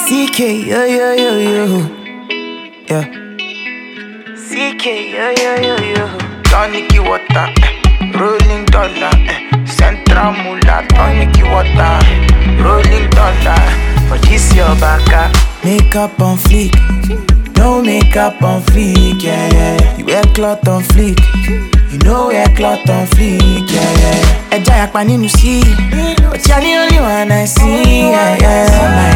CK, yo, yo, yo, yo. Yeah. CK, yo, yo, yo, yo. Tonic water, rolling dollar, Central Mula, tonic water, rolling dollar, for this your baka. Makeup on fleek, no makeup on fleek, yeah, yeah. You wear cloth on fleek, you know wear cloth on fleek, yeah, yeah. Eja yakpa ninu see, but you're the only one I see, yeah, yeah. My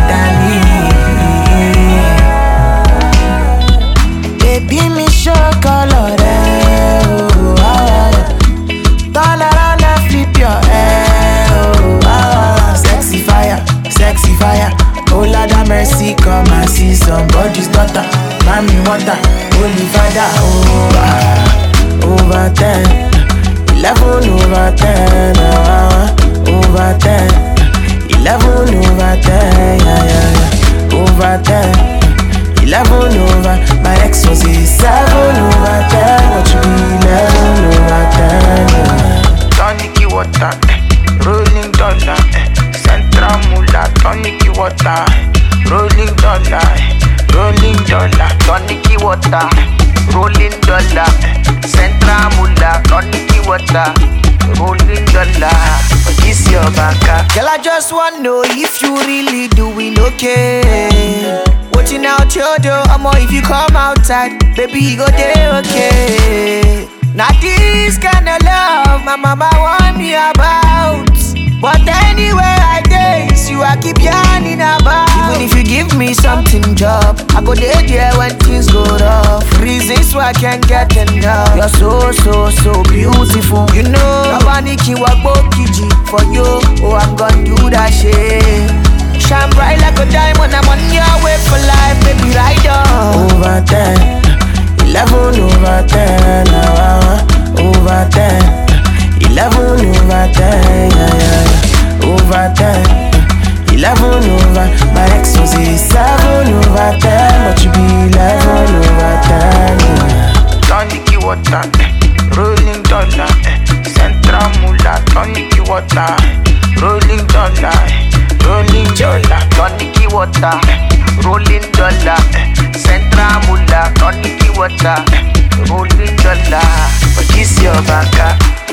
darling, baby, me show color, oh, ah, turn around and flip your hair, oh, ah, sexy fire, sexy fire. Oh Lord have mercy, come and see somebody's daughter. Mommy water, holy father, oh, over 10, 11 over 10, over 10, 11 over 10, yeah, yeah, yeah. Over 10, 11 over, my ex was a 7 over 10, what you be 11 over 10, yeah. Tonic water, rolling dollar, Central Mula, tonic water, rolling dollar, tonic water, rolling dollar, Central Mula, tonic water, rolling dollar, for this your baka. Girl, I just wanna know if you really doing okay. Watching out your door, if you come outside, baby, you go there, okay. Now this kind of love, my mama want me about. But anywhere I dance, you I keep yarning about. Even if you give me something, job, I go there when things go rough. Reasons why I can't get enough. You're so, so, so beautiful. You know, Kabaniki Wakbokiji for you. Oh, I'm gonna do that shit. Shine bright like a diamond, I'm on your way for life, baby, ride on. Over 10, 11 over 10, over 10. 11 over 10, yeah, yeah. Over 10, 11 over. My ex was a 7 over 10, but you be 11 over 10, yeah. Tonic water, rolling dollar, Central Mula, tonic water, rolling dollar, tonic water, rolling dollar, Central Mula, tonic water, rolling dollar, for this your baka.